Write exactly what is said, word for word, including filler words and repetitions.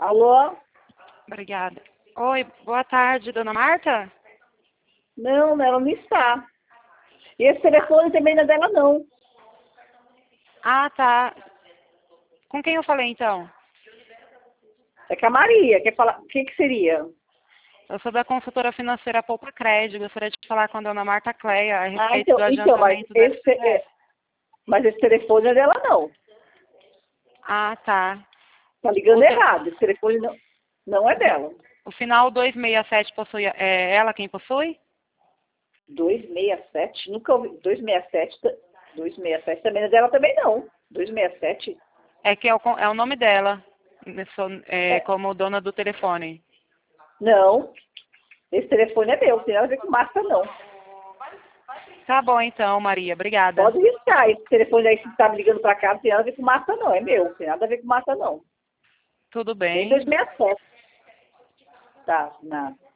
Alô? Obrigada. Oi, boa tarde, dona Marta? Não, ela não está. E esse telefone também não é dela, não. Ah, tá. Com quem eu falei, então? É com a Maria. Quer falar? O que que seria? Eu sou da consultora financeira Poupa Crédito. Gostaria de falar com a dona Marta Cleia a Ah, respeito então, do então mas, adiantamento do esse, F G é, Tese. mas esse telefone não é dela, não. Ah, tá. Tá O, ligando te- errado. Esse telefone não, não é o, fi- dela. o final duzentos e sessenta e sete possui, é ela quem possui? duzentos e sessenta e sete? Nunca ouvi. duzentos e sessenta e sete, ta- duzentos e sessenta e sete também não é dela também, não. duzentos e sessenta e sete? É que é o, con- é o nome dela, né, sou, é, É, como dona do telefone. não. Esse telefone é meu. Não tem nada a ver com Marta, não. Tá bom, então, Maria. Obrigada. Pode riscar. Esse telefone aí que tá me ligando pra cá não tem nada a ver com Marta, não. É meu. Não tem nada a ver com Marta, não. Tudo Nem bem. duzentos e sessenta e sete. Tá, nada.